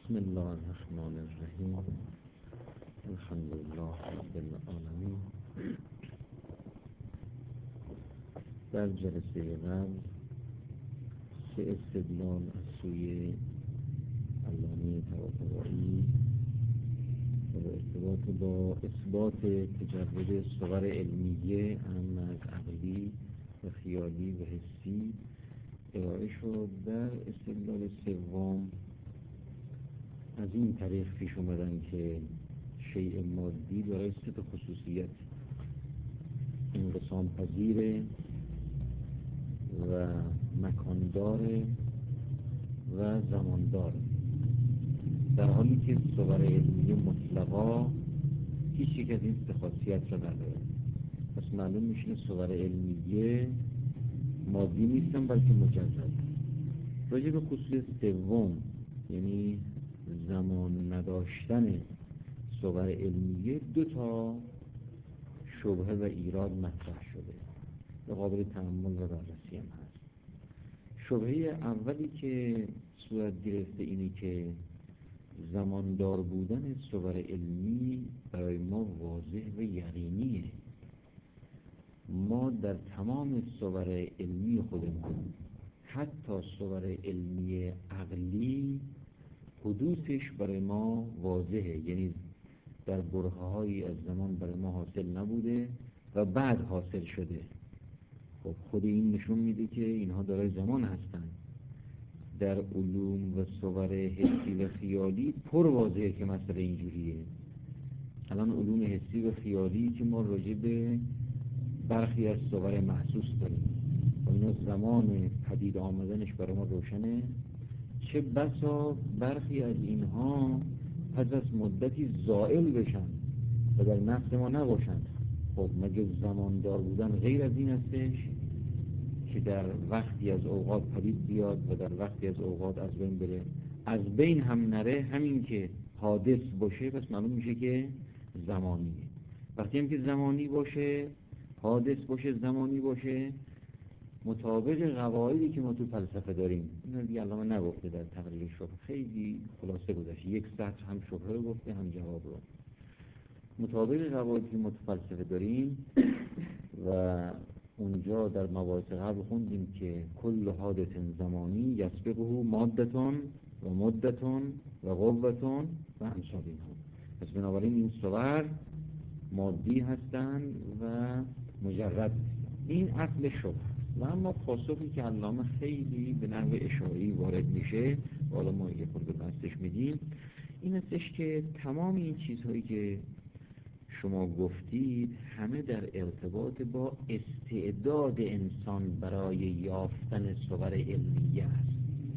بسم الله الرحمن الرحیم. الحمد لله رب العالمین. در جلسه قبل سه استدلال از سوی علامه طباطبایی در ارتباط با اثبات تجرد صور علمیه اما از عقلی و خیالی و حسی ارائه شد. در استدلال سوم از این طریق پیش اومدن که شیء مادی دارای سه تا خصوصیت: انقسام پذیره و مکانداره و زمانداره، در حالی که صور علمی مطلقا هیچ یک از این سه خاصیت را نداره. پس معلوم میشه صور علمیه مادی نیستن بلکه مجرد. راجع به خصوصیت سوم یعنی زمان نداشتن صور علمیه دو تا شبهه و ایراد مطرح شده و قابل تأمل و بررسی هم هست. شبهه اولی که صورت گرفته اینه که زماندار بودن صور علمی برای ما واضح و یقینیه. ما در تمام صور علمی خودمون، حتی صور علمی عقلی، حدوثش برای ما واضحه، یعنی در برهه‌هایی از زمان برای ما حاصل نبوده و بعد حاصل شده. خب خود این نشون میده که اینها دارای زمان هستن. در علوم و صور حسی و خیالی پر واضحه که مسئله اینجوریه. الان علوم حسی و خیالی که ما راجع به برخی از صور محسوس داریم و اینا زمان پدید آمدنش برای ما روشنه، چه بسا برخی از اینها پس از مدتی زائل بشن و در نفس ما نباشن. خب مگه زماندار بودن غیر از این هستش که در وقتی از اوقات پدید بیاد و در وقتی از اوقات از بین بره؟ از بین هم نره، همین که حادث باشه پس معلوم میشه که زمانیه. وقتی هم که زمانی باشه، حادث باشه، زمانی باشه، مطابق قواعدی که ما تو فلسفه داریم، اینو دیگه علامه نگفته در تقریر شبهه، خیلی خلاصه گذاشت، یک سطر هم شبهه رو گفته هم جواب رو. مطابق قواعدی که ما تو فلسفه داریم و اونجا در مباحث قبل خوندیم که کل حادث زمانی یسبقه مادتون و مدتون و قوتون و امثال اینها. پس بنابراین این صور مادی هستن و مجرد. این اصل شبهه. و اما پاسخی که علامه خیلی به نحو اشاره‌ای وارد میشه، حالا ما یه خورده بحثش میدیم، این هستش که تمام این چیزهایی که شما گفتید همه در ارتباط با استعداد انسان برای یافتن صور علمیه است.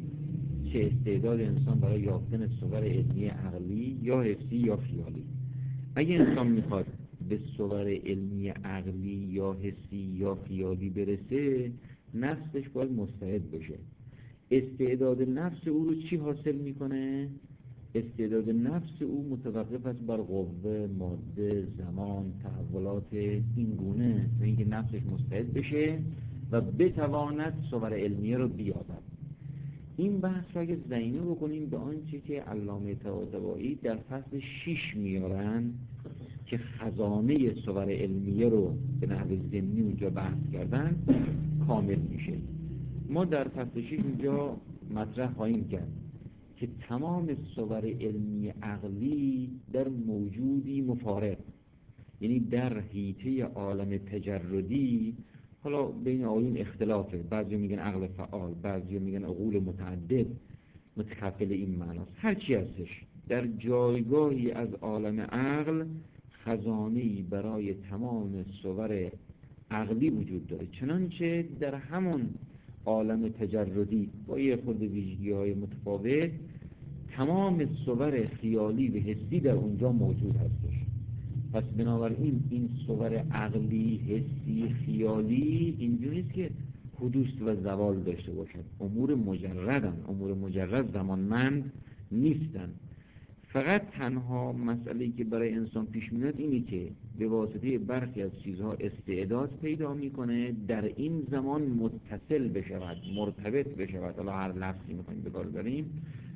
چه استعداد انسان برای یافتن صور علمی عقلی یا حسی یا خیالی. اگه انسان میخواد به صور علمی عقلی یا حسی یا خیالی برسه، نفسش باید مستعد بشه. استعداد نفس او رو چی حاصل میکنه؟ استعداد نفس او متوقف است بر قوه، ماده، زمان، تحولات این گونه، و اینکه نفسش مستعد بشه و بتواند صور علمیه رو بیابد. این بحث رو اگه زمینه بکنیم به آنچه که علامه طباطبایی در فصل 6 میارن که خزانه صور علمیه رو به نحو ضمنی اونجا بحث کردن، کامل میشه. ما در فصل 6 اونجا مطرح خواهیم کرد که تمام صور علمی عقلی در موجودی مفارق، یعنی در حیطه عالم تجردی، حالا بین آیین اختلافه، بعضی میگن عقل فعال، بعضی میگن عقول متعدد، متکفل این معناست، هر چی هستش، در جایگاهی از عالم عقل خزانه‌ای برای تمام صور عقلی وجود داره، چنانچه در همون عالم تجردی با یه خورده ویژگی‌های متفاوت تمام صور خیالی و حسی در اونجا موجود هستش. پس بنابراین این صور عقلی، حسی، خیالی اینجوری نیست که حدوث و زوال داشته باشد. امور مجردن، امور مجرد زمانمند نیستن. فقط تنها مسئله‌ای که برای انسان پیش میاد اینه که به واسطه برخی از چیزها استعداد پیدا میکنه در این زمان متصل بشود، مرتبط بشود، حالا هر لفظی میخوایم به کار بریم،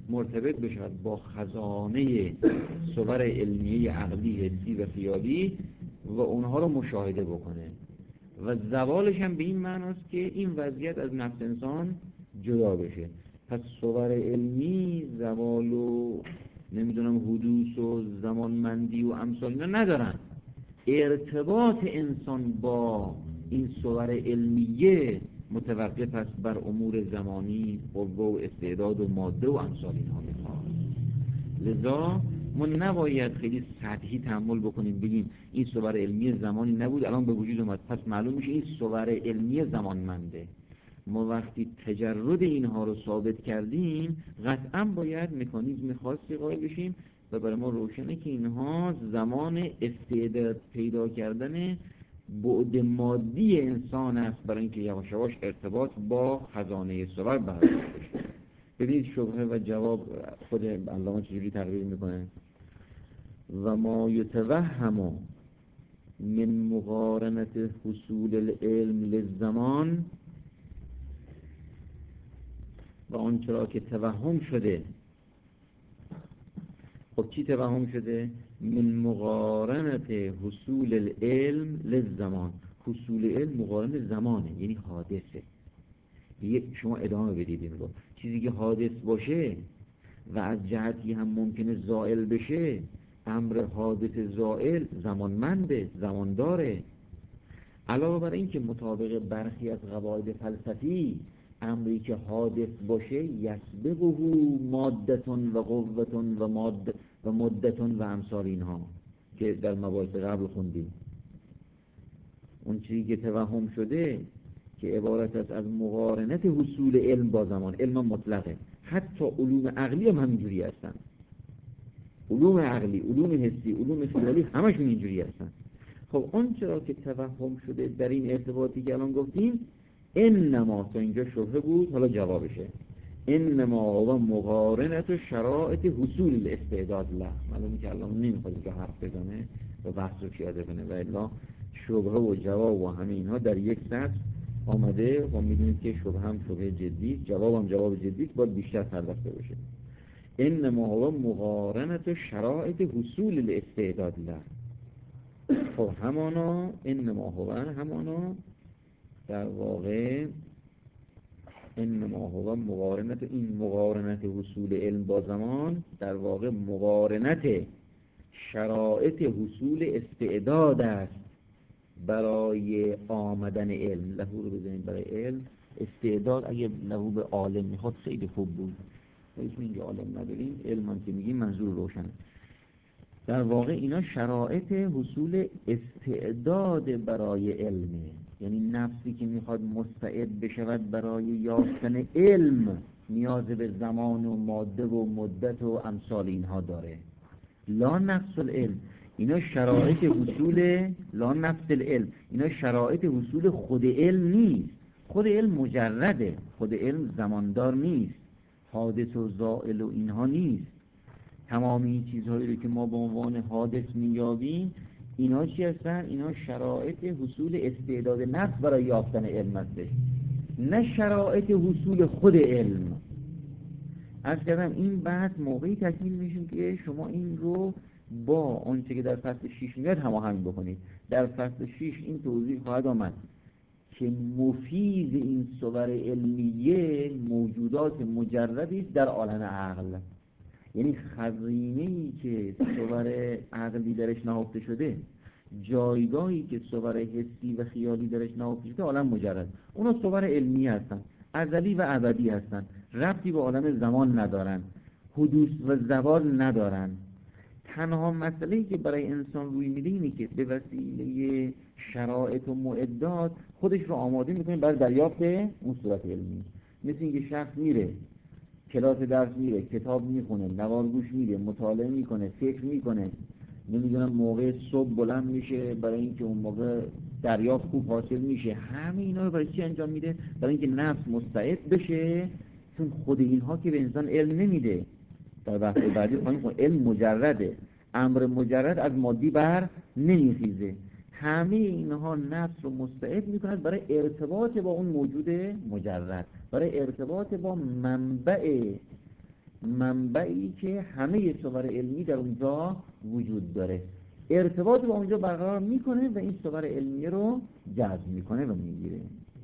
مرتبط بشود با خزانه صور علمیه عقلی حسی و خیالی و اونها رو مشاهده بکنه و زوالش هم به این معناست که این وضعیت از نفس انسان جدا بشه. پس صور علمی زوال و نمیدونم حدوث و زمانمندی و امثال اینا ندارن. ارتباط انسان با این صور علمیه متوقف است بر امور زمانی، قوه و استعداد و ماده و امثال اینها میخواد. لذا ما نباید خیلی سطحی تأمل بکنیم بگیم این صور علمی زمانی نبود الان به وجود اومد پس معلوم میشه این صور علمی زمانمنده. ما وقتی تجرد اینها رو ثابت کردیم قطعا باید مکانیزم خاصی قائل بشیم و برای ما روشنه که اینها زمان استعداد پیدا کردن بعد مادی انسان است برای اینکه یواش یواش ارتباط با خزانه صور برقرار بشه. ببینید شبهه و جواب خود علامه چجوری تقریر میکنه. و ما یتوهم من مقارنت حصول العلم للزمان، و آنچه را که توهم شده. خب چی توهم شده؟ من مقارنت حصول العلم للزمان. حصول علم مقارن زمانه، یعنی حادثه. شما ادامه بدید این رو. چیزی که حادث باشه و از جهتی هم ممکنه زائل بشه، امر حادث زائل زمانمنده، زمانداره. علاوه بر این که مطابق برخی از قواعد فلسفی امری که حادث باشه یسبقه مادتون و قوتون و مدتون و امثال اینها که در مباحث قبل خوندیم. اون چیزی که توهم شده که عبارت است از مقارنت حصول علم با زمان. علم مطلقه، حتی علوم عقلی هم همینجوری هستن. علوم عقلی، علوم حسی، علوم خیالی همشون اینجوری هستن. خب اون چرا که توهم شده در این ارتباطی که الان گفتیم، انما تا اینجا شبهه بود، حالا جوابشه. انما و مقارنت شرائط حصول الاستعداد له. معلومه که الان نمیخواد که حرف بزنه و بحث رو پیاده کنه و الا شبهه و جواب و همه اینها در یک سطر آمده و میدونید که شبهه هم شبهه جدی، جواب هم جواب جدی، باید بیشتر پرداخته بشه. انما و مقارنت شرائط حصول الاستعداد له. خب همانا انما هو همانا در واقع انما هو مقارنت، این مقارنت حصول علم با زمان در واقع مقارنت شرائط حصول استعداد است برای آمدن علم. لهو رو بزنید برای علم. استعداد اگه لهو به عالم میخواد خیلی خوب بود، اسم اینجا عالم نداریم، علم هم که میگیم منظور روشنه. در واقع اینا شرایط حصول استعداد برای علمه، یعنی نفسی که میخواد مستعد بشود برای یافتن علم نیاز به زمان و ماده و مدت و امثال اینها داره. لا نفس العلم، اینا شرایط حصول، لا نفس العلم، اینا شرایط حصول خود علم نیست. خود علم مجرده، خود علم زماندار نیست، حادث و زائل و اینها نیست. تمامی این چیزهایی رو که ما به عنوان حادث میابیم اینا چی هستن؟ اینا شرایط حصول استعداد نفس برای یافتن علم هستش، نه شرایط حصول خود علم. از کردم این بحث موقعی تکمیل میشیم که شما این رو با آنچه که در فصل 6 میاد هماهنگ بکنید. در فصل 6 این توضیح خواهد آمد که مفید این صور علمیه موجودات مجردی است در عالم عقل، یعنی خزینه‌ای که صور عقلی درش نهفته شده، جایگاهی که صور حسی و خیالی درش نهفته شده عالم مجرد. اونا صور علمی هستن، ازلی و ابدی هستن، ربطی به عالم زمان ندارن، حدوث و زوال ندارن. تنها مسئله‌ای که برای انسان روی میده اینه که به وسیله شرایط و معدات خودش رو آماده میکنه برای دریافت اون صورت علمی. مثل اینکه شخص میره کلاس درس میره، کتاب میخونه، نوارگوش میره، مطالعه میکنه، فکر میکنه، نمیدونم موقع صبح بلند میشه برای اینکه اون موقع دریافت خوب حاصل میشه. همه اینا رو برای چی انجام میده؟ برای اینکه نفس مستعد بشه، چون خود اینها که به انسان علم نمیده. در بحث بعدی خواهیم خوند علم مجرده، امر مجرد از مادی بر نمیخیزه. همه اینها نفس رو مستعد میکند برای ارتباط با اون موجود مجرد، برای ارتباط با منبع منبعی که همه صور علمی در اونجا وجود داره، ارتباط با اونجا برقرار میکنه و این صور علمی رو جذب میکنه و میگیره.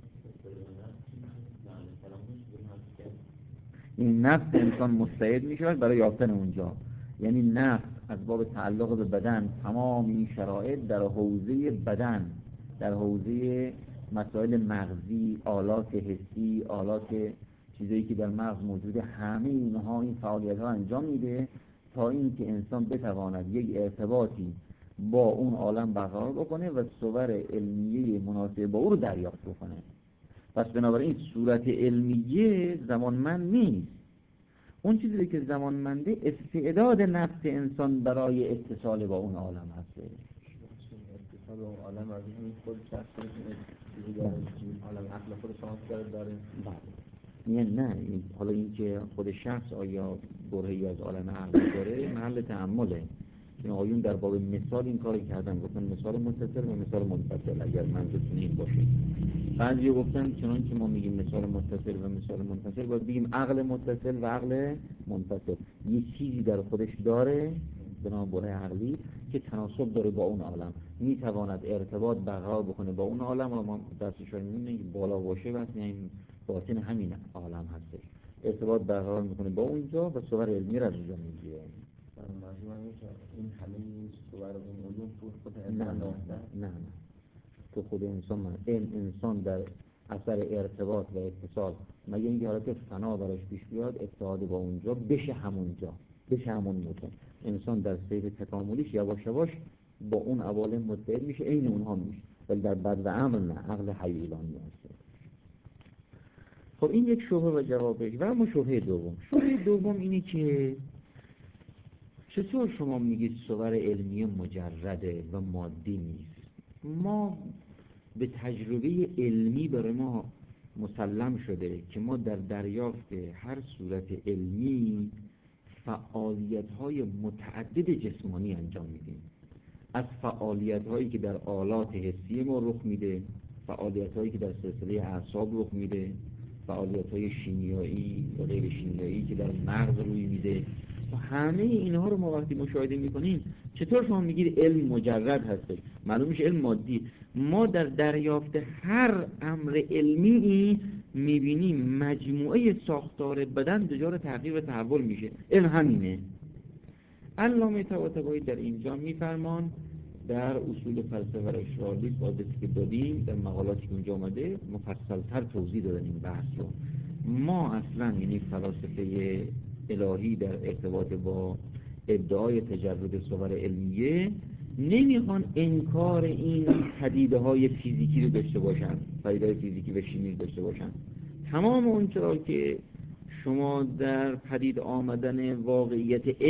این نفس انسان مستعد میشود برای یافتن اونجا، یعنی نفس از باب تعلق به بدن تمام این شرایط در حوزه بدن، در حوزه مسائل مغزی، آلات حسی، آلات چیزایی که در مغز موجوده، همه اینها این فعالیت ها انجام میده تا اینکه انسان بتواند یک ارتباطی با اون عالم برقرار بکنه و صور علمیه مناسب با او رو دریافت بکنه. پس بنابراین صورت علمیه زمانمند نیست. اون چیزی که زمانمنده استعداد نفس انسان برای اتصال با اون عالم هسته. اتصال با اون عالم از این خود شخص چیزی داره، عالم عقل خود شما داره. نه حالا این که خود شخص آیا برهه‌ای از عالم عقل داره محل تأمله. این آیون در باب مثال این کاری کردن، گفتن مثال متصل و مثال منفصل اگر منظورتون این باشه. بعضی گفتن چنان که ما میگیم مثال متصل و مثال منفصل باید بگیم عقل متصل و عقل منفصل. یه چیزی در خودش داره به نام بره عقلی که تناسب داره با اون عالم، میتواند ارتباط برقرار بکنه با اون عالم. و ما درسشون میبینیم که بالا باشه وقت این باطن همین عالم هستش، ارتباط برقرار میکنه با اونجا و صور علمی را از اونجا میگیره. این همه صور این علوم تو خود انسان نه تو خود انسان انسان در اثر ارتباط و اتصال مگه اینکه حالت فنا براش پیش بیاد اتحاد با اونجا بشه همون مکان انسان در سیر تکاملیش یواش یواش با اون عوالم متحد میشه، عین اونها میشه، ولی در بد و امر نه، عقل حیوانی هست. خب این یک شبهه و جوابش. و اما شبهه دوم اینه که چطور شما میگید صور علمی مجرده و مادی نیست؟ ما به تجربه علمی برای ما مسلم شده که ما در دریافت هر صورت علمی فعالیت‌های متعدد جسمانی انجام میدیم. از فعالیت‌هایی که در آلات حسی ما رخ میده، فعالیت‌هایی که در سلسله اعصاب رخ میده، فعالیت‌های شیمیایی و غیر شیمیایی که در مغز روی میده، و همه اینها رو ما وقتی مشاهده میکنیم چطور شما میگید علم مجرد هستش؟ معلوم میشه علم مادی. ما در دریافت هر امر علمی میبینیم مجموعه ساختار بدن دچار تغییر و تحول میشه. علم همینه. علامه طباطبایی در اینجا میفرمان در اصول فلسفه و اشرالیسم بازی که دادیم در مقالاتی که اونجا آمده مفصل‌تر توضیح دادن این بحث رو. ما اصلا یعنی فلاسفه الهی در ارتباط با ادعای تجرد صور علمیه نمیخوان انکار این پدیده‌های فیزیکی رو داشته باشن، پدیده‌های فیزیکی و شیمی داشته باشن. تمام اون چرا که شما در پدید آمدن واقعیت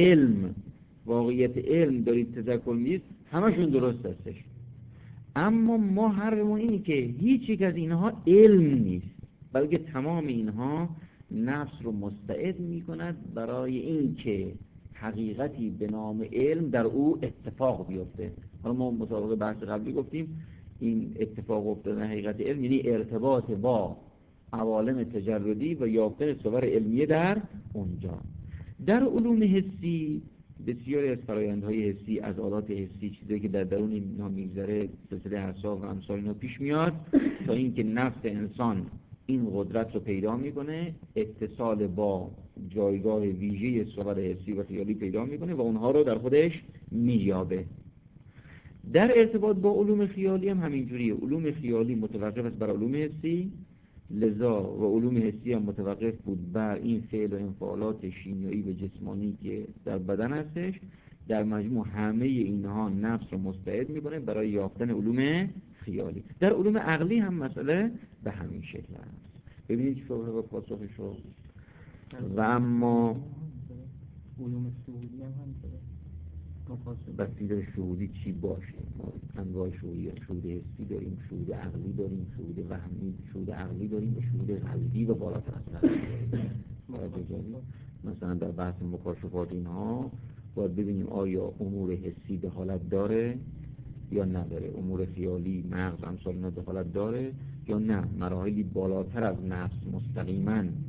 علم دارید تذکر میدید همشون درست هستش، اما ما حرفمون اینه که هیچ یک از اینها علم نیست، بلکه تمام اینها نفس رو مستعد میکند برای اینکه حقیقتی به نام علم در او اتفاق بیفته. حالا ما مسابقه بحث قبلی گفتیم این اتفاق افتادن حقیقت علم یعنی ارتباط با عوالم تجردی و یافتن صور علمیه در اونجا. در علوم حسی بسیاری از فرآیندهای حسی از آلات حسی چیزی که در درون اینها میگذره سلسله اعصاب و امثال اینا پیش میاد تا اینکه نفس انسان این قدرت رو پیدا میکنه، اتصال با جایگاه ویژه صور حسی و خیالی پیدا میکنه و اونها رو در خودش مییابه. در ارتباط با علوم خیالی هم همینجوریه. علوم خیالی متوقف است بر علوم حسی، لذا و علوم حسی هم متوقف بود بر این فعل و انفعالات شیمیایی و جسمانی که در بدن هستش. در مجموع همه اینها نفس رو مستعد میکنه برای یافتن علوم خیالی. در علوم عقلی هم مسئله به همین شکل است. ببینید چه شبهه و پاسخش رو. و اما علوم شهودی هم همینطوره. بسیار شهودی چی باشه؟ انواع شهود حسی داریم، شهود عقلی داریم، شهود وهمی، شهود عقلی داریم و شهود قلبی و بالاتر از قلبی. مثلا در بحث مکاشفات اینها باید ببینیم آیا امور حسی دخالت داره یا نداره، امور خیالی مغز امثال اینا دخالت داره یا نه، مراحلی بالاتر از نفس مستقیما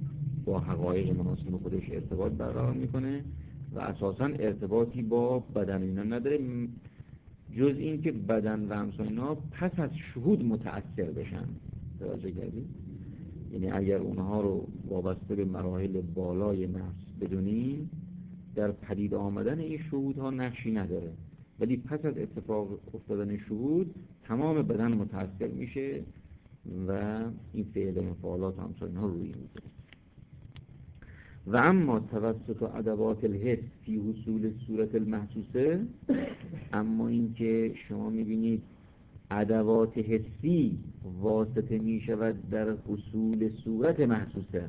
با حقایق مناسب خودش ارتباط برقرار میکنه و اساساً ارتباطی با بدن اینا نداره، جز این که بدن و همسان اینا پس از شهود متأثر بشن. توجه کردید؟ یعنی اگر اونها رو وابسته به مراحل بالای نفس بدونیم، در پدید آمدن این شهودها نقشی نداره، ولی پس از اتفاق افتادن شهود تمام بدن متأثر میشه و این فعل انفعالات و همسان اینها روی میده. و اما توسط ادوات الحس فی حصول صورت المحسوسه، اما این که شما میبینید ادوات حسی واسطه میشود در حصول صورت محسوسه،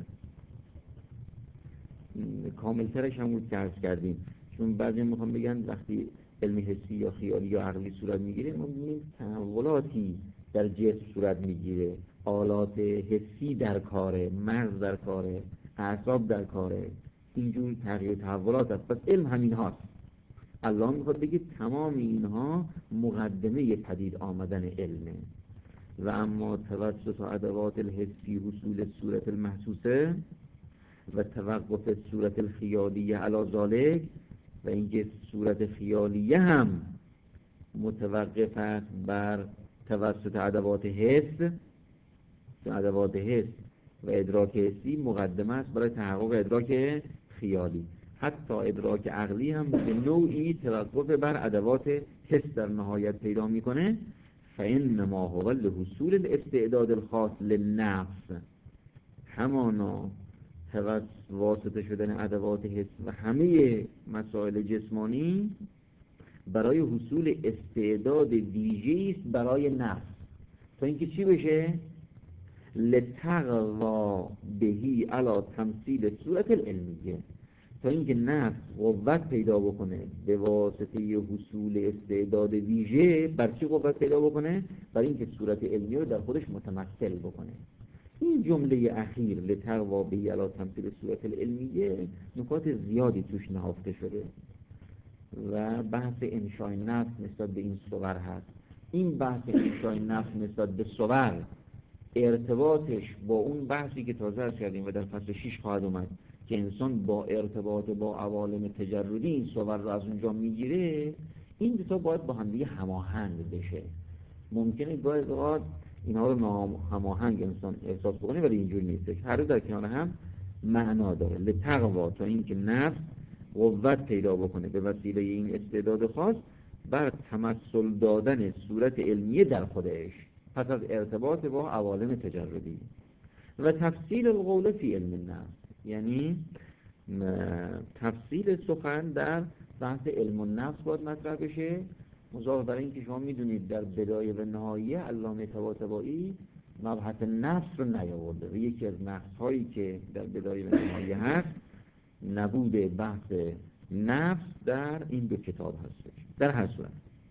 کاملترش هم بود که عرض کردیم، چون بعضی میخوام بگن وقتی علم حسی یا خیالی یا عقلی صورت میگیره ما میبینیم تحولاتی در جسم صورت میگیره، آلات حسی در کاره، مغز در کاره، اعصاب در کاره، اینجور تغییر تحولات هست. پس علم همین هاست. الله میخواد بگه تمام اینها مقدمه پدید آمدن علمه. و اما توسط ادوات الحسی حصول صورت المحسوسه و توقف صورت الخیالیه علی ذالک، و اینکه صورت خیالیه هم متوقف است بر توسط ادوات حس، ادوات حس و ادراک حسی مقدمه است برای تحقق ادراک خیالی. حتی ادراک عقلی هم به نوعی توقف بر ادوات حس در نهایت پیدا میکنه. فإنما هو لحصول الاستعداد الخاص للنفس، همانا واسطه شدن ادوات حس و همه مسائل جسمانی برای حصول استعداد ویژه‌ای است برای نفس، تا اینکه چی بشه؟ لتقوا بهی علی تمثیل صورت العلمیه، تا اینکه نفس قوت پیدا بکنه به واسطه حصول استعداد ویژه. بر چی قوت پیدا بکنه؟ برای اینکه صورت علمیه رو در خودش متمثل بکنه. این جمله اخیر لتقوا بهی علی تمثیل صورت العلمیه نکات زیادی توش نهفته شده و بحث انشای نفس نسبت به این صور هست. این بحث انشای نفس نسبت به صور ارتباطش با اون بحثی که تازه عرض کردیم و در فصل 6 خواهد اومد که انسان با ارتباط با عوالم تجردی این صور رو از اونجا میگیره، این دو تا باید با هم دیگه هماهنگ بشه. ممکنه گاهی اوقات اینها رو ناهماهنگ انسان احساس بکنه، ولی اینجوری نیستش، هر دو در کنار هم معنا داره. لتقوا، تا اینکه نفس قوت پیدا بکنه به وسیله این استعداد خاص بر تمثل دادن صورت علمیه در خودش پس از ارتباط با عوالم تجردی. و تفصیل القول فی علم النفس، یعنی تفصیل سخن در بحث علم النفس باید مطرح بشه. مضاف بر این که شما میدونید در بدایه و نهایه علامه طباطبایی مبحث نفس رو نیاورده و یکی از نقص هایی که در بدایه و نهایه هست نبود بحث نفس در این دو کتاب هستش. در هر صورت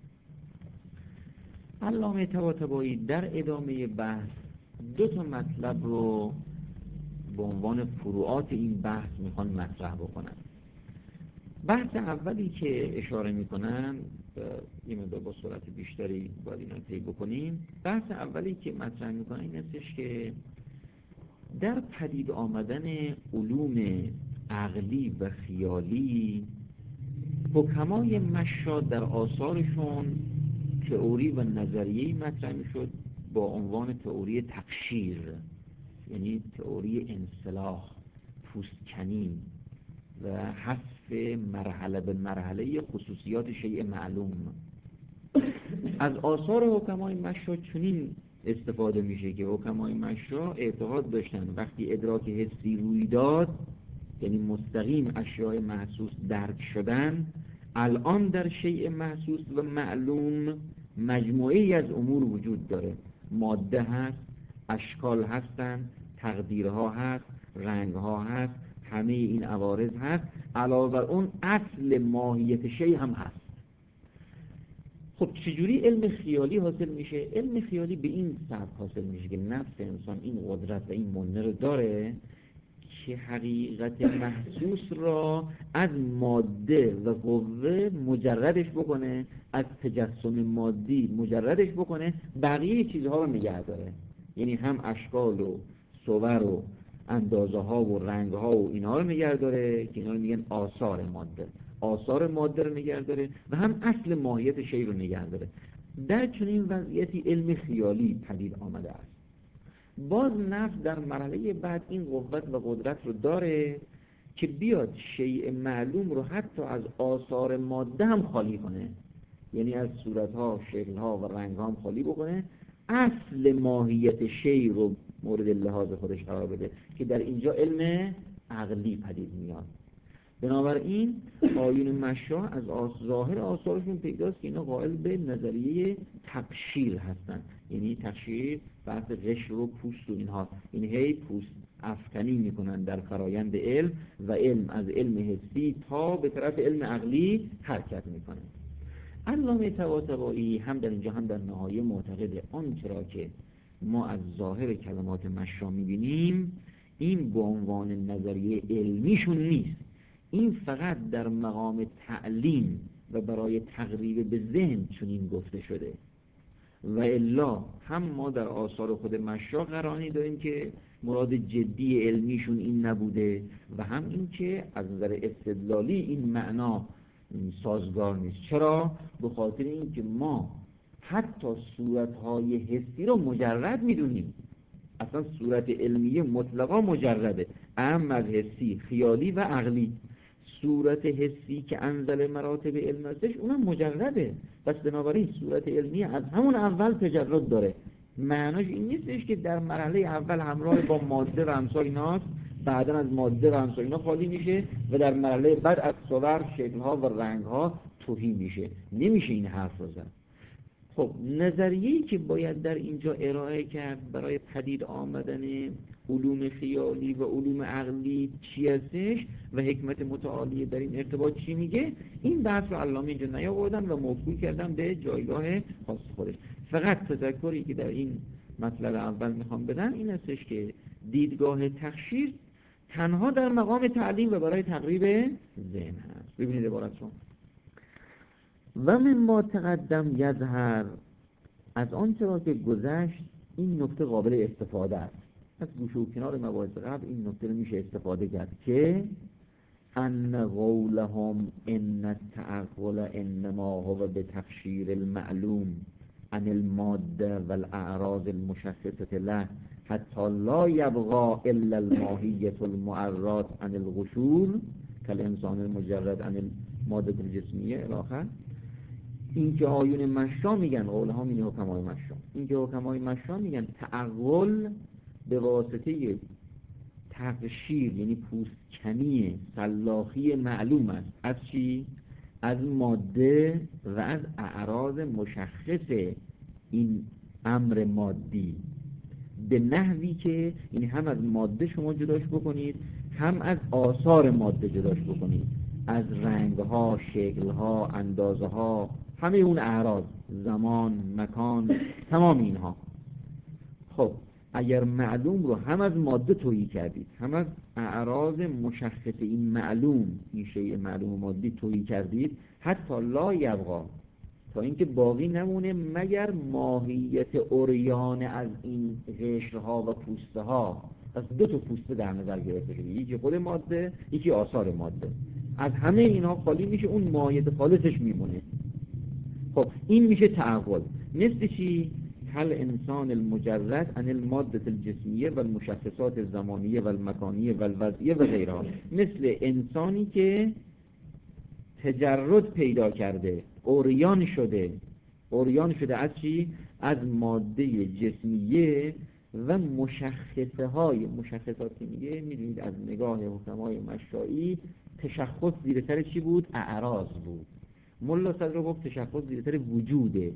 علامه طباطبایی در ادامه بحث دو تا مطلب رو به عنوان فروعات این بحث میخوان مطرح بکنن. بحث اولی که اشاره میکنن یه مقدار با سرعت بیشتری باید اینا طی بکنیم. بحث اولی که مطرح میکنن این هستش که در پدید آمدن علوم عقلی و خیالی حکمای مشا در آثارشون تئوری و نظریه‌ای مطرح میشد با عنوان تئوری تقشیر، یعنی تئوری انسلاخ، پوستکنی و حذف مرحله به مرحله خصوصیات شیء معلوم. از آثار حکمای مشا چنین استفاده میشه که حکمای مشا اعتقاد داشتن وقتی ادراک حسی روی داد، یعنی مستقیم اشیاء محسوس درک شدن، الان در شیء محسوس و معلوم مجموعه‌ای از امور وجود داره. ماده هست، اشکال هستن، تقدیرها هست، رنگها هست، همه این عوارض هست، علاوه بر اون اصل ماهیت شیء هم هست. خب چجوری علم خیالی حاصل میشه؟ علم خیالی به این سبب حاصل میشه که نفس انسان این قدرت و این منه رو داره که حقیقت محسوس را از ماده و قوه مجردش بکنه، از تجسم مادی مجردش بکنه، بقیه چیزها رو نگه داره. یعنی هم اشکال و صور و اندازه ها و رنگ ها و اینا رو نگه داره که اینا رو میگن آثار ماده. آثار ماده رو نگه داره و هم اصل ماهیت شی رو نگه داره. در چنین وضعیتی علم خیالی پدید آمده است. باز نفس در مرحله بعد این قوت و قدرت رو داره که بیاد شیء معلوم رو حتی از آثار ماده هم خالی کنه، یعنی از صورتها، شکلها و رنگها هم خالی بکنه، اصل ماهیت شیء رو مورد لحاظ خودش قرار بده که در اینجا علم عقلی پدید میاد. بنابراین آیون مشا از ظاهر آثارشون پیداست که اینا قائل به نظریه تقشیر هستن، یعنی تقشیر بحث قشر و پوست و اینها، این هی پوست افکنی میکنن در فرایند علم و علم از علم حسی تا به طرف علم عقلی حرکت میکنه. علامه طباطبایی هم در اینجا هم در نهایه معتقد آنچه را که ما از ظاهر کلمات مشا میبینیم این به عنوان نظریه علمیشون نیست، این فقط در مقام تعلیم و برای تقریب به ذهن چنین گفته شده و الا هم ما در آثار خود مشا قرائنی داریم که مراد جدی علمیشون این نبوده و هم این که از نظر استدلالی این معنا سازگار نیست. چرا؟ به خاطر این که ما حتی صورتهای حسی رو مجرد میدونیم، اصلا صورت علمیه مطلقا مجرده، اما از حسی، خیالی و عقلی. صورت حسی که انزل مراتب علم هستش اونم مجرده، پس بنابراین صورت علمی از همون اول تجرد داره. معناش این نیستش که در مرحله اول همراه با ماده و امثال ایناست، بعدا از ماده و امثال اینا خالی میشه و در مرحله بعد از صور، شکلها و رنگها تهی میشه. نمیشه این حرف رو زد. خب نظریه‌ای که باید در اینجا ارائه کرد برای پدید آمدن علوم خیالی و علوم عقلی چی هستش و حکمت متعالی در این ارتباط چی میگه، این بحث رو علامه اینجا نیاوردن و موکول کردن به جایگاه خاص خودش. فقط تذکری که در این مطلب اول میخوام بدم این هستش که دیدگاه تقشیر تنها در مقام تعلیم و برای تقریب ذهن هست. ببینید عبارت رو: و من ما تقدم یظهر، از آنچه را که گذشت این نکته قابل استفاده است. از گوشه و کنار مباحث قبل این نکته رو میشه استفاده کرد که ان قولهم ان التعقل انما هو بتقشیر المعلوم عن الماده والاعراض المشخصه له حتی لا یبقى الا الماهیه المعرات عن القشور كالانسان المجرد عن الماده الجسمیه الاخر. این که آیون مشا میگن، قولها این حکمای مشا، این که حکمای مشا میگن تعقل به واسطه تقشیر یعنی پوستکنی سلاخی معلوم است. از چی؟ از ماده و از اعراض مشخص این امر مادی، به نحوی که این هم از ماده شما جداش بکنید هم از آثار ماده جداش بکنید، از رنگها، شکلها، اندازها، همه اون اعراض، زمان، مکان، تمام اینها. خب اگر معلوم رو هم از ماده تهی کردید هم از اعراض مشخص این معلوم، این شیء معلوم مادی تهی کردید، حتی لا یبقا، تا اینکه باقی نمونه مگر ماهیت عریان از این قشرها و پوسته ها. پس دو تا پوسته در نظر گرفته شده، یکی خود ماده یکی آثار ماده. از همه اینها خالی میشه، اون ماهیت خالصش میمونه. خب این میشه تعقل. مثل چی؟ هل انسان المجرد عن الماده الجسمیه و المشخصات الزمانیه و المکانیه و الوضعیه و غیرها، مثل انسانی که تجرد پیدا کرده، عریان شده. عریان شده از چی؟ از ماده جسمیه و مشخصات که میگه، میدونید از نگاه حکمای مشائی تشخص زیر سر چی بود؟ اعراض بود. ملا صدر گفت تشخص زیر سر وجوده.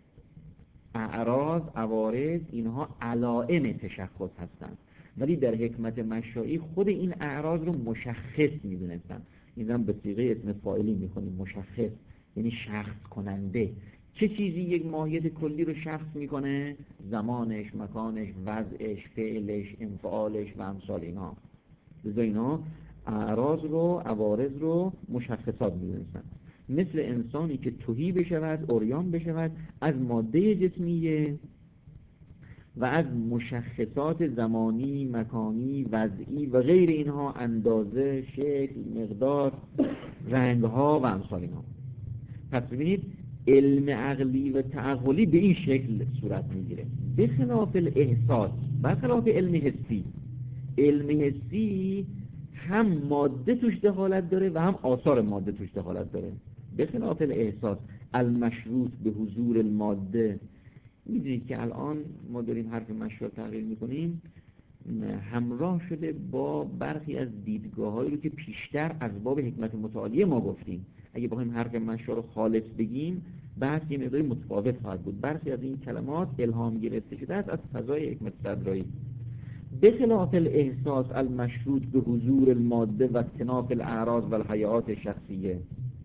اعراض، عوارض، اینها علائم تشخص هستند، ولی در حکمت مشائی خود این اعراض رو مشخص میدونستن. این هم به صیغه اسم فاعلی میخونیم، مشخص یعنی شخص کننده. چه چیزی یک ماهیت کلی رو شخص میکنه؟ زمانش، مکانش، وضعش، فعلش، انفعالش و امثال اینها. لذا اینا اعراض رو، عوارض رو مشخصات میدونستن. مثل انسانی که تهی بشود، عریان بشود از ماده جسمیه و از مشخصات زمانی، مکانی، وضعی و غیر اینها، اندازه، شکل، مقدار، رنگها و امثال اینها. پس ببینید علم عقلی و تعقلی به این شکل صورت میگیره، به خلاف الاحساس، برخلاف علم حسی. علم حسی هم ماده توش دخالت داره و هم آثار ماده توش دخالت داره، به خلاف الاحساس المشروط به حضور الماده. میدونید که الان ما داریم حرف مشروع تغییر میکنیم، همراه شده با برخی از دیدگاه‌هایی رو که پیشتر از باب حکمت متعالیه ما گفتیم. اگه بخوایم حرف مشروع رو خالص بگیم، بحث یه مقداری متفاوت خواهد بود. برخی از این کلمات الهام گرفته شده است از فضای حکمت صدرایی. بخلاف الاحساس المشروط به حضور الماده و اجتناب الاعراض و الحیات شخصیه.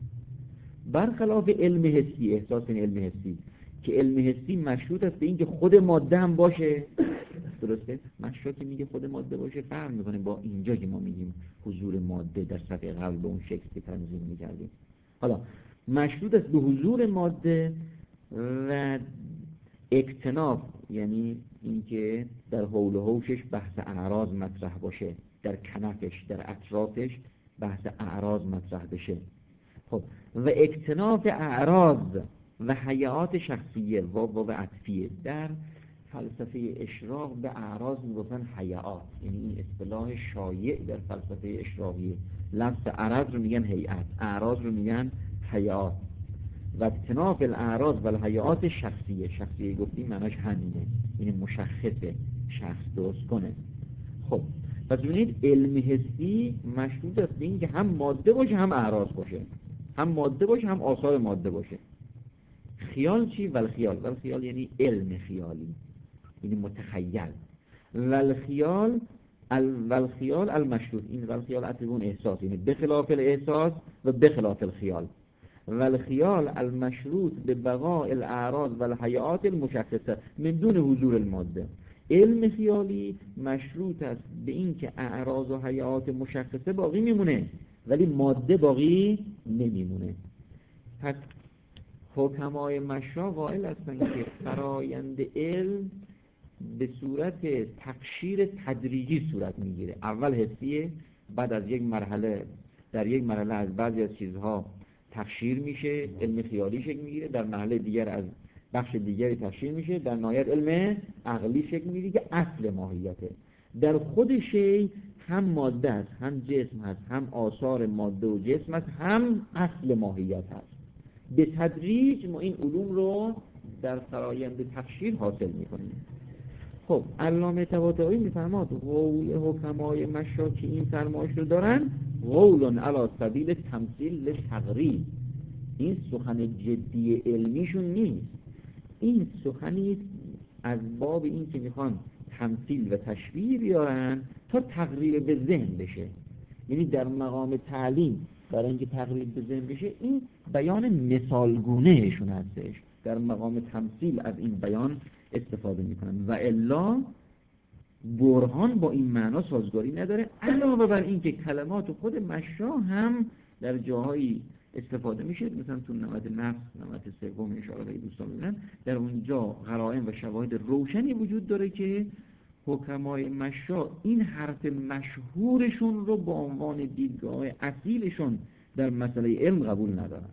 برخلاف علم حسی، احساس این علم حسی که علم حسی مشروط است به اینکه خود ماده هم باشه. درسته؟ مشروط که میگه خود ماده باشه فرق میکنه با اینجا که ما میگیم حضور ماده در سطح قلب به اون شکل که تنظیم میکردیم. حالا مشروط است به حضور ماده و اجتناب، یعنی اینکه در حول و حوشش بحث اعراض مطرح باشه، در کنفش، در اطرافش بحث اعراض مطرح بشه. خب و اجتناب اعراض و حیات شخصیه و عطفیه. در فلسفه اشراق به اعراض میگفتن حیات، یعنی این اصطلاح شایع در فلسفه اشراقیه. لفظ عرض رو میگن هیئت، اعراض رو میگن حیات. و اجتناب الاعراض و الحیات شخصیه، شخصیه گفتیم معناش همینه، یعنی مشخصه، شخص درست کنه. خب پس ببینید علم حسی مشروط است به این که هم ماده باشه هم اعراض باشه، هم ماده باشه هم آثار ماده باشه. خیال چی؟ والخیال یعنی علم خیالی، یعنی متخیل. والخیال المشروط، این والخیال اطلبون احساس، یعنی بخلاف الاحساس و بخلاف الخیال. والخیال المشروط به بقاء الاعراض والحیات المشخصه من دون حضور الماده. علم خیالی مشروط است به این که اعراض و حیات مشخصه باقی میمونه ولی ماده باقی نمیمونه. پس حکمای مشرع قائل هستند که فرایند علم به صورت تقشیر تدریجی صورت میگیره. اول حسیه، بعد از در یک مرحله از بعضی از چیزها تقشیر میشه، علم خیالی شکل میگیره، در مرحله دیگر از بخش دیگری تقشیر میشه، در نهایت علم عقلی شکل میگیره که اصل ماهیته. در خود شی هم ماده است، هم جسم هست، هم آثار ماده و جسم هست، هم اصل ماهیت هست. به تدریج ما این علوم رو در فرایند تقشیر حاصل میکنیم. خب علامه طباطبایی میفرماد قول حکمای مشرع که این فرمایش رو دارن قول علی سبیل تمثیل للتقریب، این سخن جدی علمیشون نیست، این سخنی از باب این که میخوان تمثیل و تشبیه بیارن تا تقریب به ذهن بشه. یعنی در مقام تعلیم برای اینکه تقریب به ذهن بشه این بیان مثالگونهشون هستش، در مقام تمثیل از این بیان استفاده میکنن و الا برهان با این معنا سازگاری نداره. علاوه بر این که کلمات خود مشرع هم در جاهایی استفاده میشه، مثلا تو نمط نفس، نمط سوم اشاره به دوستان ببینن، در اونجا قرائن و شواهد روشنی وجود داره که حکمای مشرع این حرف مشهورشون رو به عنوان دیدگاه اصیلشون در مسئله علم قبول ندارن.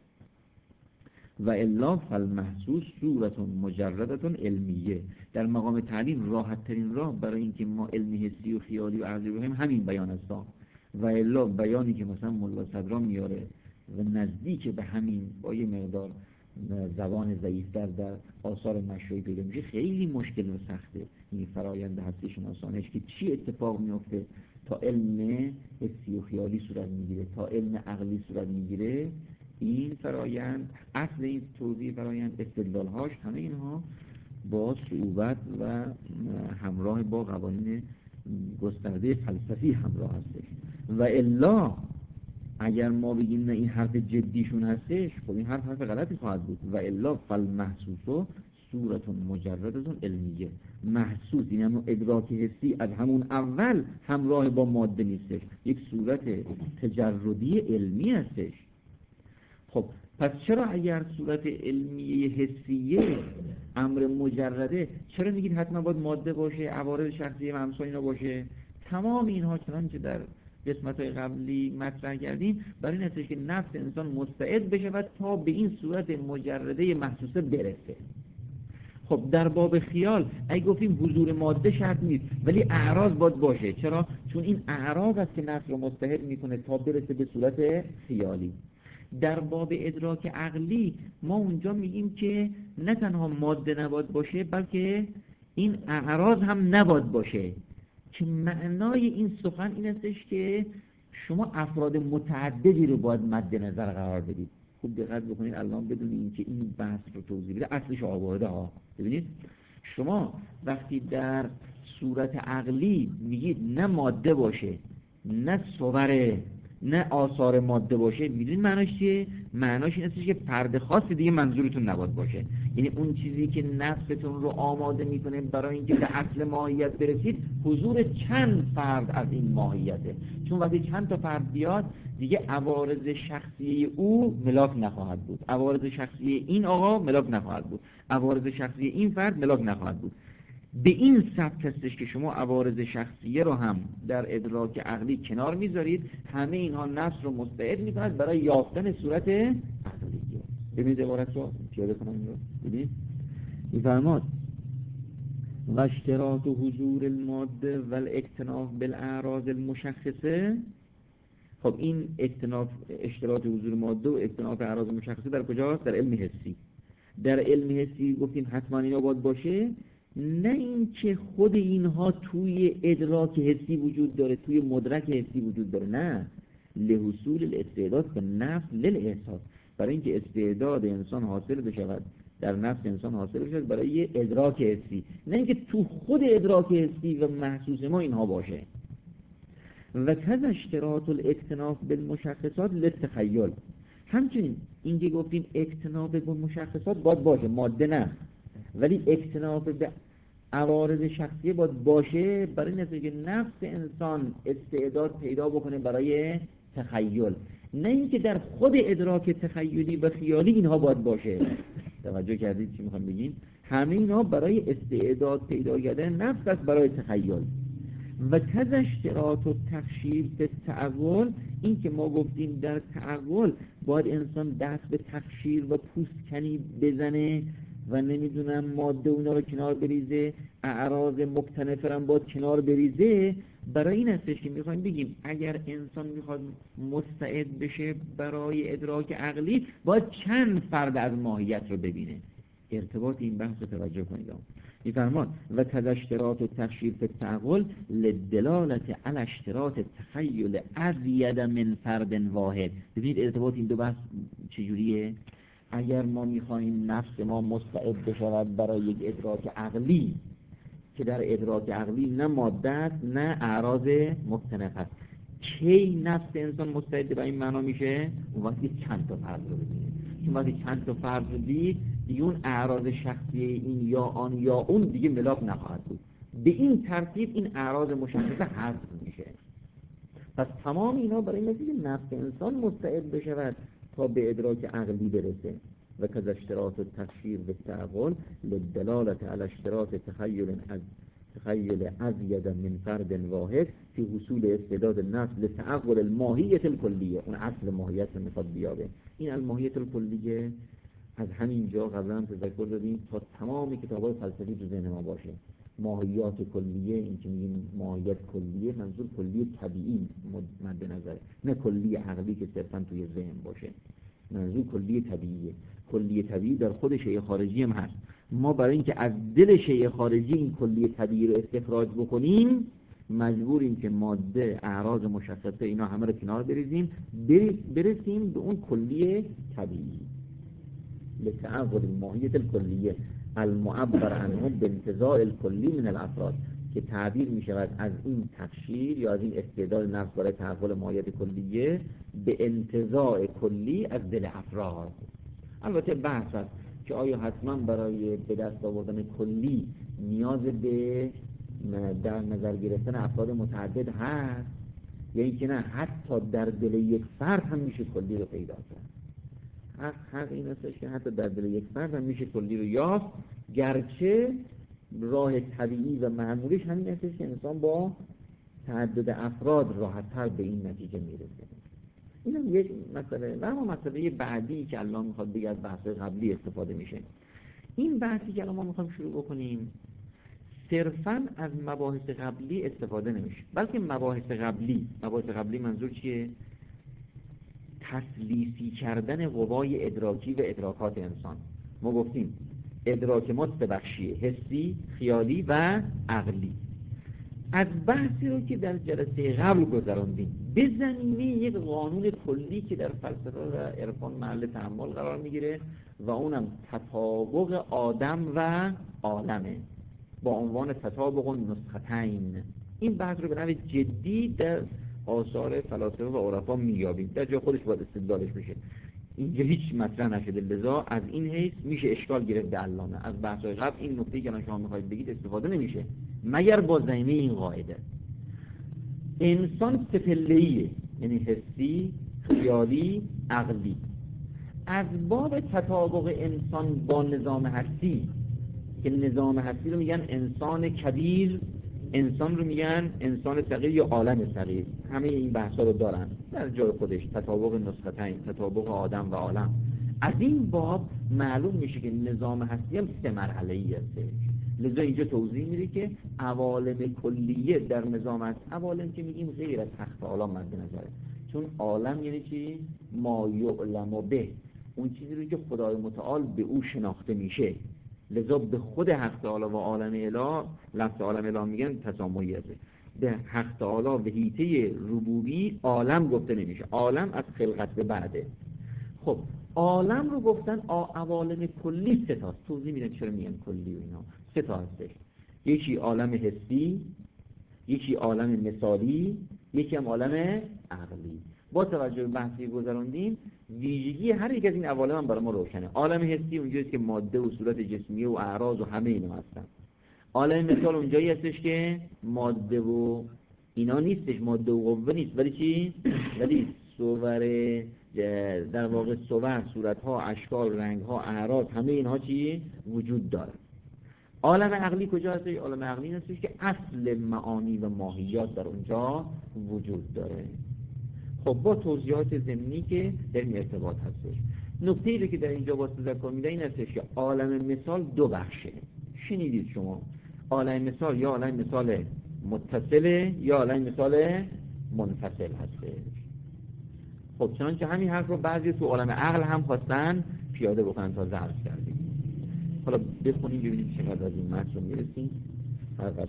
و الا فالمحسوس صورت مجردتون علمیه. در مقام تعلیم راحت ترین راه برای اینکه ما علمی حسی و خیالی و عقلی رو همین بیان است. و الا بیانی که مثلا ملا صدرا میاره و نزدیک به همین با یه مقدار زبان ضعیف‌تر در آثار مشروعی پیدا میشه، خیلی مشکل و سخته این فرایند هستی شناسانش که چی اتفاق میفته تا علم حسی و خیالی صورت میگیره، تا علم عقلی صورت میگیره. این فرایند، اصل این توضیح فرایند، استدلال‌هاش، همه اینها با صعوبت و همراه با قوانین گسترده فلسفی همراه هستش. و الا اگر ما بگیم نه این حرف جدیشون هستش، خب این حرف غلطی خواهد بود. و الا فالمحسوس صورت مجردتون علمیه. محسوس این همون ادراک حسی از همون اول همراه با ماده نیستش، یک صورت تجردی علمی هستش. خب پس چرا اگر صورت علمیه حسیه امر مجرده، چرا میگید حتما باید ماده باشه، عوارض شخصی همسا اینا باشه؟ تمام اینها چنانچه در قسمت‌های قبلی مطرح کردیم برای این هستش که نفس انسان مستعد بشه و تا به این صورت مجرده محسوسه برسه. خب در باب خیال اگه گفتیم حضور ماده شرط نیست، ولی اعراض باید باشه. چرا؟ چون این اعراض است که نفس رو مستعد میکنه تا برسه به صورت خیالی. در باب ادراک عقلی ما اونجا میگیم که نه تنها ماده نباید باشه، بلکه این اعراض هم نباید باشه، که معنای این سخن این استش که شما افراد متعددی رو باید مد نظر قرار بدید. خوب دقت بکنید الان بدون اینکه این بحث رو توضیح بده اصلش آورده ها. ببینید شما وقتی در صورت عقلی میگید نه ماده باشه، نه صور، نه آثار ماده باشه، میدونید معناش چیه؟ معناش این استش که فرد خاصی دیگه منظورتون نباید باشه. یعنی اون چیزی که نفستون رو آماده میکنه برای اینکه به اصل ماهیت برسید حضور چند فرد از این ماهیته. چون وقتی چند تا فرد بیاد دیگه عوارض شخصی او ملاک نخواهد بود، عوارض شخصی این آقا ملاک نخواهد بود، عوارض شخصی این فرد ملاک نخواهد بود. به این سبک هستش که شما عوارض شخصیه رو هم در ادراک عقلی کنار میذارید، همه اینها نفس رو مستعد میکند برای یافتن صورت عقلیه. ببینید عبارت رو پیاده کنم این رو ببینید. میفرماد و اشتراط حضور الماده و الاکتناف بالاعراض المشخصه. خب این اشتراط حضور ماده و اکتناف اعراض مشخصه در کجاست؟ در علم حسی. در علم حسی گفتیم حتما اینا باید باشه، نه اینکه خود اینها توی ادراک حسی وجود داره، توی مدرک حسی وجود داره، نه، لحصول الاستعداد به نفس للاحساس، برای اینکه استعداد انسان حاصل بشود، در نفس انسان حاصل بشود برای ادراک حسی، نه اینکه تو خود ادراک حسی و محسوس ما اینها باشه. و کذا اشتراط الاکتناف بالمشخصات للتخیل. همچنین اینکه گفتیم اکتناف بالمشخصات باید باشه، ماده نه، ولی اکتناف به عوارض شخصیه باید باشه برای اینکه که نفس انسان استعداد پیدا بکنه برای تخیل، نه اینکه در خود ادراک تخیلی و خیالی اینها باید باشه. توجه کردید چی میخوام بگیم؟ همه اینها برای استعداد پیدا کردن نفس است برای تخیل. و کذا اشتراط و تخشیر به تعول، این که ما گفتیم در تعول باید انسان دست به تخشیر و پوستکنی بزنه و نمیدونم ماده اونا رو کنار بریزه، اعراض مکتنفه هم باید کنار بریزه. برای این هستش که میخوایم بگیم اگر انسان میخواد مستعد بشه برای ادراک عقلی باید چند فرد از ماهیت رو ببینه. ارتباط این بحث رو توجه کنید. میفرماد و کذا اشتراط و تخشیر فی التعقل للدلالة علی اشتراط تخیل ازید من فرد واحد. ببینید ارتباط این دو بحث چجوریه؟ اگر ما میخوایم نفس ما مستعد بشود برای یک ادراک عقلی که در ادراک عقلی نه ماده است نه اعراض مختلف است، کی نفس انسان مستعد به این معنا میشه؟ اون وقتی چند تا فرد رو ببینه. چون وقتی چند تا فرد رو دید دیگه اون اعراض شخصی این یا آن یا اون دیگه ملاک نخواهد بود. به این ترتیب این اعراض مشخصه حذف میشه. پس تمام اینا برای اینکه نفس انسان مستعد بشود تا به ادراک عقلی برسه. و کذا اشتراط التخشیر بالتعقل للدلالة على اشتراط تخیل ازید من فرد واحد فی حصول استعداد النفس لتعقل الماهیت الکلیه. اون اصل ماهیت رو میخواد بیابه. این الماهیت الکلیه از همین جا قبلا تذکر دادیم تا تمام کتاب‌های فلسفی تو ذهن ما باشه. ماهیات کلیه، این که میگیم ماهیت کلیه منظور کلیه طبیعی مد نظر، نه کلیه عقلی که صرفا توی ذهن باشه. منظور کلیه طبیعیه. کلیه طبیعی در خود شیء خارجی هم هست. ما برای اینکه از دل شیء خارجی این کلیه طبیعی رو استخراج بکنیم مجبوریم که ماده، اعراض مشخصه اینا همه رو کنار بریزیم، برسیم به اون کلیه طبیعی. لتعقل الماهیت الکلیه المعبر عنه بانتزاع الکلی من الافراد، که تعبیر می شود از این تخشیر یا از این استعداد نفس برای تعقل ماهیت کلیه به انتزاع کلی از دل افراد. البته بحث است که آیا حتما برای به دست آوردن کلی نیاز به در نظر گرفتن افراد متعدد هست یا اینکه نه حتی در دل یک فرد هم میشه کلی رو پیدا کرد. حق این است که حتی در دل یک فرد هم میشه کلی رو یافت، گرچه راه طبیعی و معمولیش همین هستش که انسان با تعدد افراد راحت‌تر به این نتیجه میرسه. این هم یک مسئله. و اما مسئله بعدی که الان میخواد بگه از بحث قبلی استفاده میشه. این بحثی که الان ما میخوایم شروع بکنیم صرفاً از مباحث قبلی استفاده نمیشه، بلکه مباحث قبلی منظور چیه؟ تسلیسی کردن قوای ادراکی و ادراکات انسان. ما گفتیم ادراک ما سه بخشیه: حسی، خیالی و عقلی. از بحثی رو که در جلسه قبل گذراندیم به زمینه یک قانون کلی که در فلسفه و عرفان محل تأمل قرار میگیره و اونم تطابق آدم و عالمه با عنوان تطابق نسختین. این بحث رو به نوع جدی در آثار فلاسفه و عرفا میابیم، در جای خودش باید استدلالش بشه. اینجا هیچ مطرح نشده، لذا از این حیث میشه اشکال گرفت به علامه. از بحث‌های قبل این نکته که الان شما میخواید بگید استفاده نمیشه مگر با زمینه این قاعده: انسان سه پله‌ایه، یعنی حسی، خیالی، عقلی. از باب تطابق انسان با نظام هستی که نظام هستی رو میگن انسان کبیر، انسان رو میگن انسان صغیر یا عالم صغیر، همه این بحثا رو دارن در جای خودش، تطابق نسختین، تطابق آدم و عالم. از این باب معلوم میشه که نظام هستی هم سه مرحله‌ای هست. لذا اینجا توضیح میده که عوالم کلیه در نظام هست. عوالم که میگیم غیر از حق تعالی مد نظره، چون عالم یعنی چی؟ ما یعلم به، اون چیزی رو که خدای متعال به او شناخته میشه. لذا به خود حق تعالی و عالم اله، لفظ عالم اله میگن تسامحی هست، به حق تعالی و هیته ربوبی عالم گفته نمیشه. عالم از خلقت به بعده. خب عالم رو گفتن عوالم کلی سه تاست. توضیح میدن چرا میگن کلی و اینا. سه تا هستش: یکی عالم حسی، یکی عالم مثالی، یکی هم عالم عقلی. با توجه به بحثی گذراندیم ویژگی هر یک از این عوالم هم برای ما روشنه. عالم حسی اونجاییست که ماده و صورت جسمیه و اعراض و همه اینا هستن. عالم مثال اونجایی هستش که ماده و اینا نیستش، ماده و قوه نیست، ولی چی؟ ولی صور، در واقع صور، صورت‌ها، اشکال، رنگ‌ها، اعراض، همه اینها چی؟ وجود داره. عالم عقلی کجا هستش؟ عالم عقلی هستش که اصل معانی و ماهیات در اونجا وجود داره. خب با توضیحات ضمنی که در این ارتباط هستش. نکته‌ای رو که در اینجا با تذکر میده این هستش که عالم مثال دو بخشه. شنیدید شما؟ عالم مثال یا عالم مثال متصله یا عالم مثال منفصل هستش. خب چنانچه همین حرف رو بعضی تو عالم عقل هم خواستن پیاده بکنن تا ضرب کردیم. حالا بخونیم ببینیم چقدر از این متن رو میرسیم. هر وقت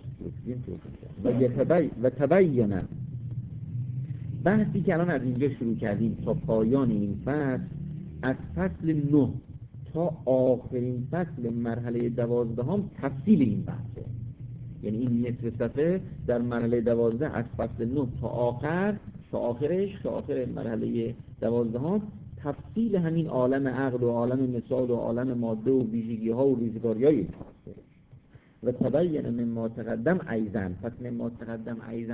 و تبین بحثی که الان از اینجا شروع کردیم تا پایان این فصل، از فصل 9 تا آخرین فصل مرحله 12 هم تفصیل این بحثه. یعنی این نصف صفحه در مرحله 12 از فصل 9 تا آخرش تا آخر مرحله 12 هم تفصیل همین عالم عقل و عالم مثال و عالم ماده و ویژگی ها و ریزگاری های هست. و تبین من ما تقدم ایضا، پس من ما تقدم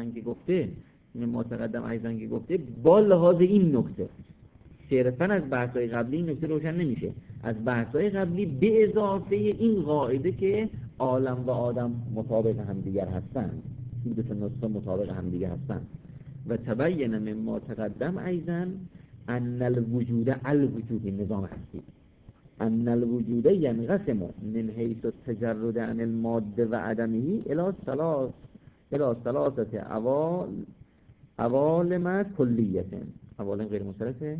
ایضا که گفته با لحاظ این نکته صرفاً از بحث‌های قبلی این نکته روشن نمیشه، از بحث‌های قبلی به اضافه این قاعده که عالم و آدم مطابق همدیگر هستند، این دو تا نسخه مطابق همدیگر هستند. و تبین من ما تقدم ایضا ان الوجود نظام هستی، ان الوجود ینقسم من حیث التجرد عن الماده و عدمه الى ثلاثه عوالم کلیه. عوالم غیر مشترکه؟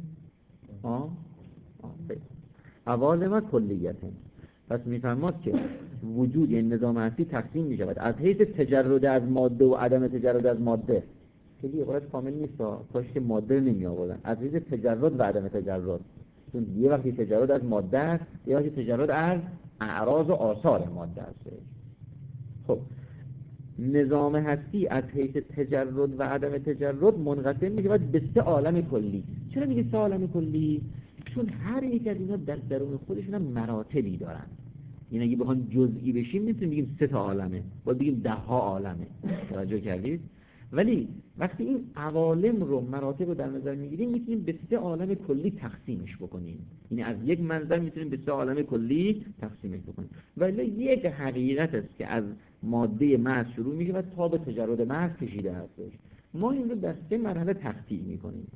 عوالم کلیه. پس میفرماد که وجود این نظام هستی تقسیم می شود از حیث تجرد از ماده و عدم تجرد از ماده. خیلی عبارت کامل نیست، کاش که ماده نمی آوردن. از حیث تجرد و عدم تجرد، چون یه وقتی تجرد از ماده است، یه وقتی تجرد از اعراض و آثار ماده است. خب نظام هستی از حیث تجرد و عدم تجرد منقسم می شود به سه عالم کلی. چرا میگه سه عالم کلی؟ چون هر یک از اینا در درون خودشون هم مراتبی دارن. یعنی اگه بخوام جزئی بشیم نمیتونیم بگیم 3 تا عالمه، باید بگیم 10 ها عالمه. توجه کردید؟ ولی وقتی این عوالم رو مراتب رو در نظر میگیریم میتونیم به 3 عالم کلی تقسیمش بکنیم. یعنی از یک منظر میتونیم به 3 عالم کلی تقسیمش بکنیم. ولی یک حقیقت است که از ماده محض شروع میشه و تا به تجرد محض کشیده هستش. ما این رو در 3 مرحله تقسیم میکنیم.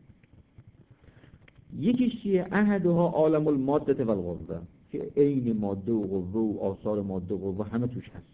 یکیش چیه؟ احدها عالم الماده و القوه، که عین ماده و قوه و آثار ماده و قوه همه توش هست.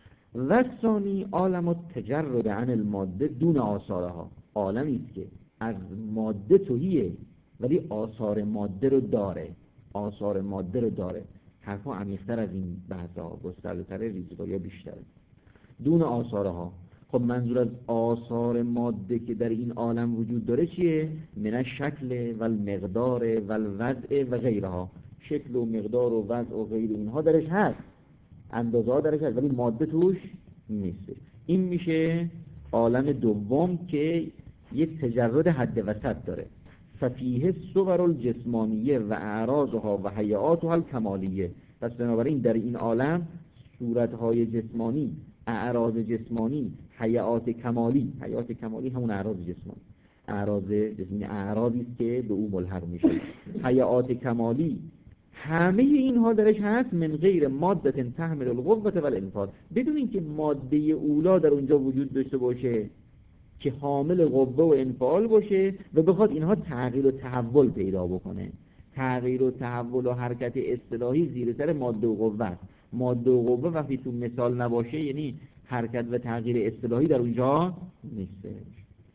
و ثانی عالم التجرد عن الماده دون آثارها، عالمی است که از ماده تهیه ولی آثار ماده رو داره. آثار ماده رو داره. حرفا عمیق‌تر از این بحثا، گسترده‌تر، ریزگاری‌ها بیشتره. دون آثارها. خب منظور از آثار ماده که در این عالم وجود داره چیه؟ من شکل و المقدار و الوضع و غیرها. شکل و مقدار و وضع و غیر اینها درش هست، اندازه ها درش هست، ولی ماده توش نیست. این میشه عالم دوم که یک تجرد حد وسط داره. ففیه صور الجسمانیه و اعراضها و هیئاتها الکمالیه. پس بنابراین در این عالم صورتهای جسمانی، اعراض جسمانی، هیئات کمالی. هیئات کمالی همون اعراض جسمانی، اعراض جسمانی اعراضی است که به او ملحق میشه. هیئات کمالی همه اینها درش هست، من غیر ماده تحمل القوه و الانفاذ، بدون اینکه ماده اولا در اونجا وجود داشته باشه که حامل قوه و انفعال باشه و بخواد اینها تغییر و تحول پیدا بکنه. تغییر و تحول و حرکت اصطلاحی زیر سر ماده و قوه است. ماده و قوه وقتی تو مثال نباشه یعنی حرکت و تغییر اصطلاحی در اونجا نیستش.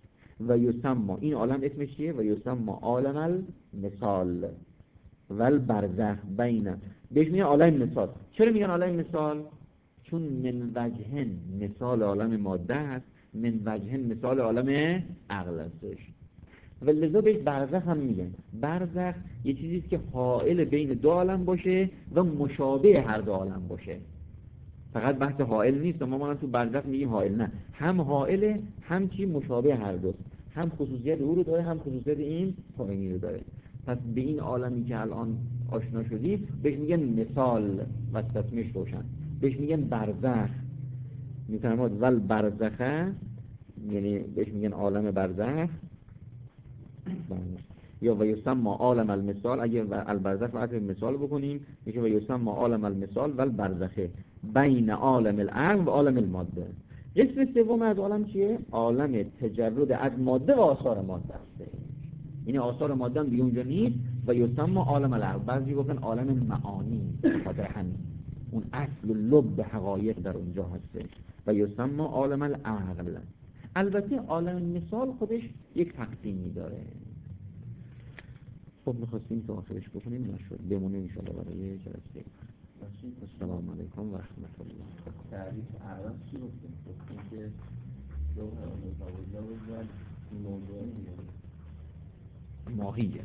و یسمى، این عالم اسمش چیه؟ و یسمى عالم المثال و البرزخ بین، بهش میگن عالم مثال. چرا میگن عالم مثال؟ چون من وجهن مثال عالم ماده است، من وجهن مثال عالم عقل هستش، و لذا بهش برزخ هم میگن. برزخ یه چیزیست که حائل بین 2 عالم باشه و مشابه هر 2 عالم باشه. فقط بحث حائل نیست، ما تو برزخ میگیم حائل، نه، هم حائله هم چی مشابه هر 2، هم خصوصیت او رو داره هم خصوصیت این پایینی رو داره. پس به این عالمی که الان آشنا شدید بهش میگن مثال و تسمیش روشن، بهش میگن برزخ. میفرماد ول برزخه، یعنی بهش میگن عالم برزخ، یا و یسمى عالم المثال. اگه البرزخ رو عطف مثال بکنیم میشه و یسمى عالم المثال و البرزخه بین عالم العقل و عالم الماده. قسم سوم از عالم چیه؟ عالم تجرد از ماده و آثار ماده است. یعنی آثار ماده هم دیگه اونجا نیست. و یسمى عالم العقل، بعضی گفتن عالم معانی، خاطر همین اون اصل و لب حقایق در اونجا هست. و یسمى عالم العقل. البته عالم مثال خودش یک تقسیمی داره. خب می‌خواستیم که آخرش بکنیم نشد، بمونه انشاءالله برای جلسه. السلام علیکم و رحمت الله. تعریف اعراض چی گفتیم؟ گفتیم که جوهر متعالی و موضوع ماهیت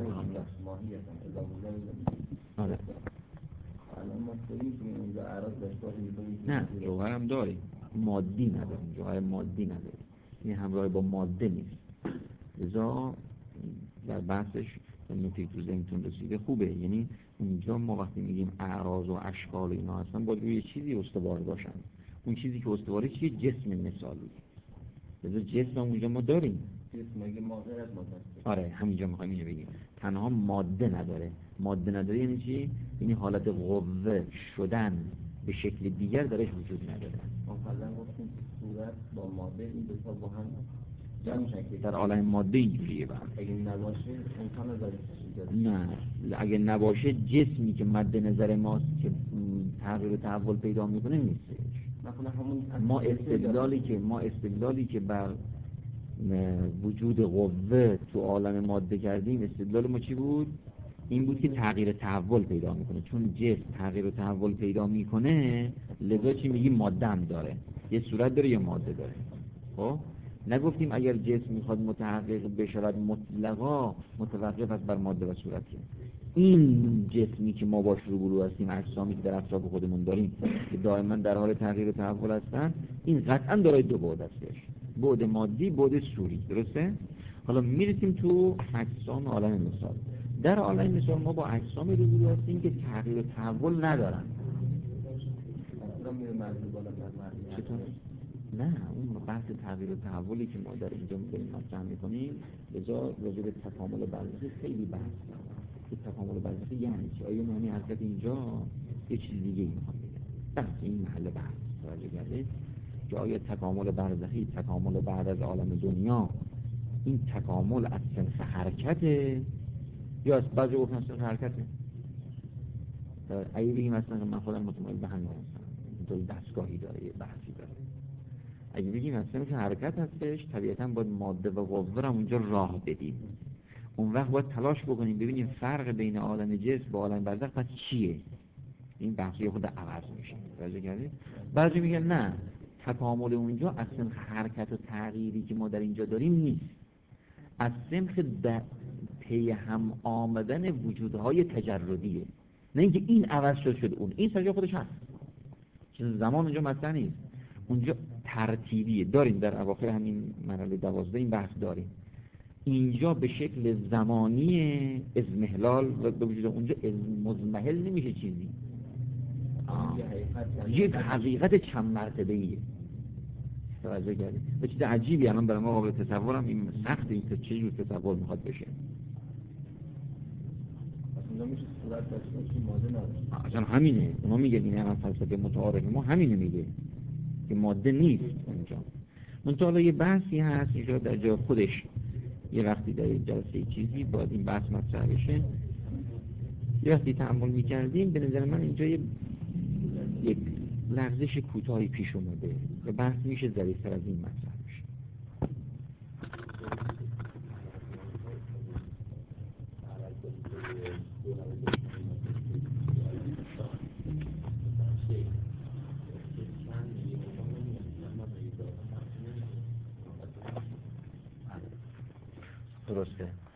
آره. الان ما داریم که اونجا اعراض داشته باشیم. نه، جوهر هم داریم، مادی نداریم، جوهر مادی نداریم، این همراه با ماده نیست. لذا در بحثش نکته تو ذهنتون رسیده خوبه. یعنی اونجا ما وقتی میگیم اعراض و اشکال و اینا هستن باید روی چیزی استوار باشن. اون چیزی که استواره چیه؟ جسم مثالی. لذا جسم اونجا ما داریم، جسم اگه ماده از ماده. آره همینجا میخوایم اینو بگیم. تنها ماده نداره. ماده نداره یعنی چی؟ یعنی حالت قوه شدن به شکل دیگر درش وجود نداره. ما قبلا گفتیم صورت با ماده این دو تا با هم جمع شکل در عالم ماده اینجوریه. اگه نباشه امکان نداره. نه، اگه نباشه جسمی که مد نظر ماست که تغییر و تحول پیدا میکنه نیستش. مثلا همون ما استدلالی که بر وجود قوه تو عالم ماده کردیم، استدلال ما چی بود؟ این بود که تغییر و تحول پیدا میکنه. چون جسم تغییر و تحول پیدا میکنه لذا چی میگیم؟ ماده هم داره، یه صورت داره یا ماده داره. خب نگفتیم اگر جسم میخواد متحقق بشود مطلقا متوقف است بر ماده و صورت. این جسمی که ما باش روبرو هستیم، اجسامی که در اطراف خودمون داریم که دائما در حال تغییر و تحول هستن، این قطعا دارای 2 بعد هستش، بعد مادی، بعد صوری. درسته؟ حالا میرسیم تو اجسام عالم مثال. در عالم مثال ما با اجسامی روبرو هستیم که تغییر و تحول ندارن. چطور؟ نه، اون بحث تغییر و تحولی که ما در اینجا داریم مطرح می‌کنیم بجا راجع به تکامل برزخی خیلی بحث داره. که تکامل برزخی یعنی چی؟ آیا معنی حضرت اینجا یه چیز دیگه می‌خواد بگه؟ بحث این محل بحث توجه کردید که آیا تکامل برزخی، تکامل بعد از عالم دنیا، این تکامل از صنف حرکته یا از بعضی گفتن صنف حرکته؟ اگه بگیم مثلا من خودم مطمئن به همین هستم، اینطور دستگاهی داره، یه بحثی داره. اگه بگیم از صنف حرکت هستش، طبیعتاً باید ماده و قوه رو اونجا راه بدیم. اون وقت باید تلاش بکنیم ببینیم فرق بین عالم جسم با عالم برزخ پس چیه. این بحثی خود عوض میشه. توجه کردید؟ بعضی میگن نه، تکامل اونجا از صنف حرکت و تغییری که ما در اینجا داریم نیست، از صنف پی هم آمدن وجودهای تجردیه. نه اینکه این عوض شد اون، این سجا خودش هست، چیز زمان اونجا مطرح نیست، اونجا ترتیبیه. داریم در اواخر همین مرحله 12 این بحث داریم. اینجا به شکل زمانی اضمحلال به وجود اونجا مضمحل نمیشه چیزی، یک حقیقت چند مرتبه‌ایه. توجه کردید؟ به چیز عجیبی الان برای ما قابل تصورم این سخت این چه جور تصور میخواد بشه. اصلا همینه، اونا میگن این هم فلسفه متعارف ما همینه میگه که ماده نیست اونجا. منتها یه بحثی هست اینجا در جای خودش، یه وقتی در یک جلسه چیزی باید این بحث مطرح بشه. یه وقتی تأمل میکردیم به نظر من اینجا یک لغزش کوتاهی پیش اومده و بحث میشه ظریف‌تر از این مطرح بشه. درسته.